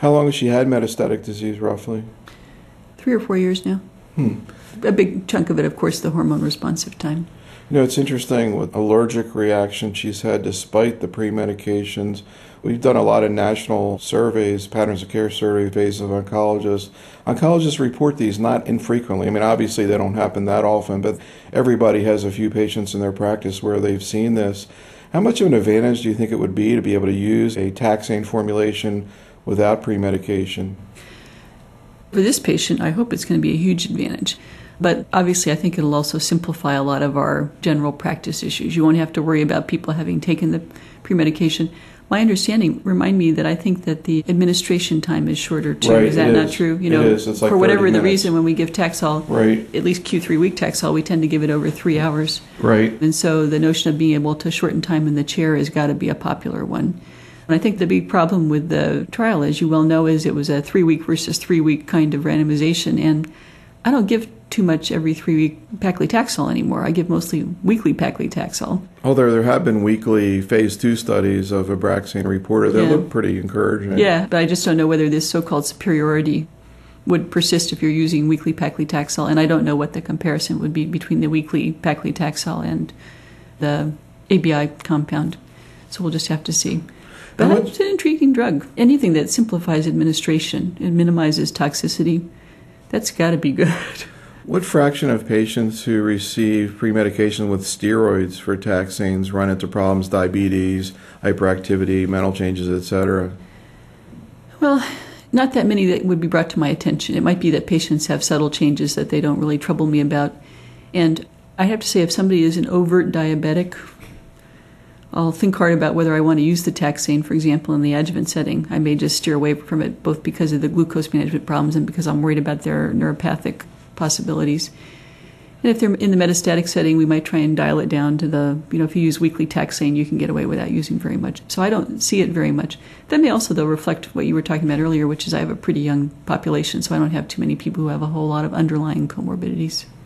How long has she had metastatic disease, roughly? 3 or 4 years now. A big chunk of it, of course, the hormone responsive time. You know, it's interesting with allergic reaction she's had despite the pre-medications. We've done a lot of national surveys, patterns of care surveys of oncologists. Oncologists report these not infrequently. I mean, obviously they don't happen that often, but everybody has a few patients in their practice where they've seen this. How much of an advantage do you think it would be to be able to use a taxane formulation without pre-medication? For this patient, I hope it's going to be a huge advantage. But obviously, I think it'll also simplify a lot of our general practice issues. You won't have to worry about people having taken the pre-medication. My understanding, remind me that I think that the administration time is shorter too. Right, is that not true? You know, it is. It's like for whatever 30 the minutes. reason, when we give Taxol, right, at least Q3-week Taxol, we tend to give it over 3 hours. Right. And so the notion of being able to shorten time in the chair has got to be a popular one. And I think the big problem with the trial, as you well know, is it was a 3-week versus 3-week kind of randomization. And I don't give too much every 3-week paclitaxel anymore. I give mostly weekly paclitaxel. Although there have been weekly phase 2 studies of Abraxane reported that look pretty encouraging. Yeah, but I just don't know whether this so-called superiority would persist if you're using weekly paclitaxel. And I don't know what the comparison would be between the weekly paclitaxel and the ABI compound. So we'll just have to see. But it's an intriguing drug. Anything that simplifies administration and minimizes toxicity, that's got to be good. What fraction of patients who receive pre-medication with steroids for taxanes run into problems, diabetes, hyperactivity, mental changes, etc.? Well, not that many that would be brought to my attention. It might be that patients have subtle changes that they don't really trouble me about. And I have to say, if somebody is an overt diabetic, I'll think hard about whether I want to use the taxane, for example, in the adjuvant setting. I may just steer away from it, both because of the glucose management problems and because I'm worried about their neuropathic possibilities. And if they're in the metastatic setting, we might try and dial it down to the, if you use weekly taxane, you can get away without using very much. So I don't see it very much. That may also, though, reflect what you were talking about earlier, which is I have a pretty young population, so I don't have too many people who have a whole lot of underlying comorbidities.